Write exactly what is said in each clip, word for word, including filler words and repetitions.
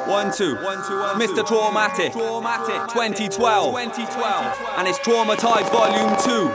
One, two. One, two, one, Mister Two. Traumatic. Traumatic. twenty twelve. twenty twelve. And it's Traumatized Volume two.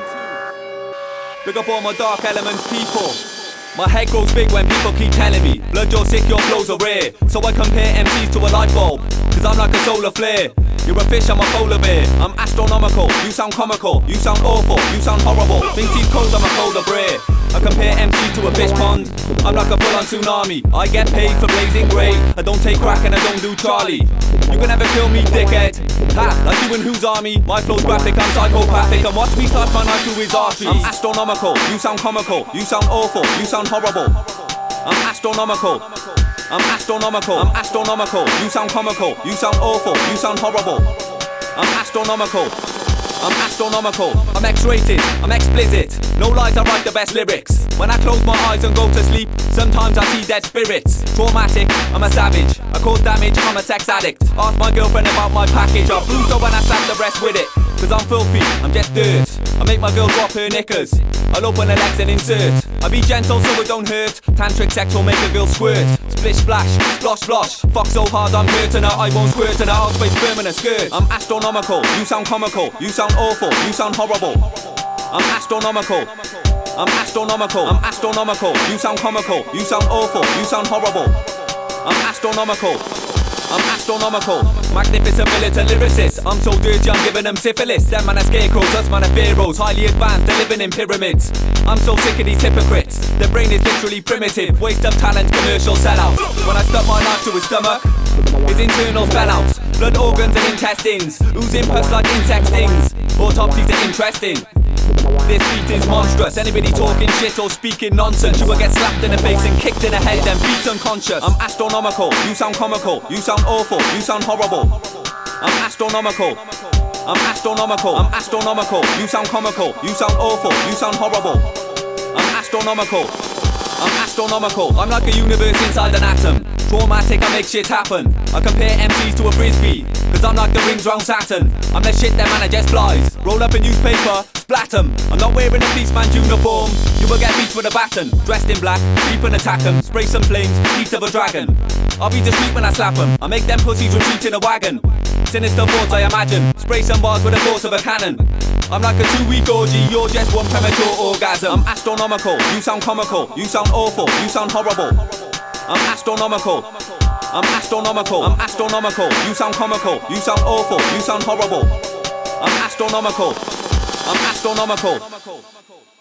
Big up all my dark elements people. My head grows big when people keep telling me blood, you're sick, your flows are rare. So I compare M Cs to a light bulb, cause I'm like a solar flare. You're a fish, I'm a polar bear. I'm astronomical, you sound comical. You sound awful, you sound horrible. Think he's cold, I'm a polar bear. I compare M Cs to a fish pond. I'm like a full-on tsunami. I get paid for blazing grey. I don't take crack and I don't do Charlie. You can never kill me, dickhead. Ha, like you in Who's Army. My flow's graphic, I'm psychopathic. And watch me start my knife through his arteries. I'm astronomical, you sound comical. You sound awful, you sound horrible. I'm astronomical. I'm astronomical. I'm astronomical. You sound comical. You sound awful. You sound horrible. I'm astronomical. I'm astronomical. I'm X-rated. I'm explicit. No lies, I write the best lyrics. When I close my eyes and go to sleep, sometimes I see dead spirits. Traumatic, I'm a savage. I cause damage, I'm a sex addict. Ask my girlfriend about my package. I bruised her when I slap the rest with it. Cause I'm filthy, I'm just dirt. I make my girl drop her knickers. I'll open her legs and insert. I be gentle so it don't hurt. Tantric sex will make a girl squirt. Splish splash, splosh splosh. Fuck so hard I'm hurting her, I won't squirt in her arse face sperm in a skirt. I'm astronomical, you sound comical. You sound awful, you sound horrible. I'm astronomical. I'm astronomical. I'm astronomical. You sound comical. You sound awful. You sound horrible. I'm astronomical. I'm astronomical. Magnificent militant lyricist. I'm so dirty I'm giving them syphilis. Them man are scarecrows, us man are pharaohs. Highly advanced, they're living in pyramids. I'm so sick of these hypocrites. Their brain is literally primitive. Waste of talent, commercial sellouts. When I stuck my knife to his stomach, his internals fell out. Blood organs and intestines, oozing pus like insect stings. Autopsies are interesting. This beat is monstrous. Anybody talking shit or speaking nonsense, you will get slapped in the face and kicked in the head and beat unconscious. I'm astronomical, you sound comical. You sound awful, you sound horrible. I'm astronomical. I'm astronomical. I'm astronomical. You sound comical. You sound awful, you sound horrible. I'm astronomical. I'm astronomical. I'm like a universe inside an atom. Traumatic, I make shit happen. I compare M Cs to a frisbee, cause I'm like the rings round Saturn. I'm the shit that man just flies. Roll up a newspaper, splat 'em. I'm not wearing a policeman's uniform. You will get beat with a baton. Dressed in black, creep and attack 'em. Spray some flames, teeth of a dragon. I'll be discreet when I slap 'em. I make them pussies retreat in a wagon. Sinister thoughts I imagine. Spray some bars with the force of a cannon. I'm like a two-week orgy, you're just one premature orgasm. I'm astronomical, you sound comical. You sound awful, you sound horrible. I'm astronomical. I'm astronomical. I'm astronomical. You sound comical. You sound awful. You sound horrible. I'm astronomical. I'm astronomical.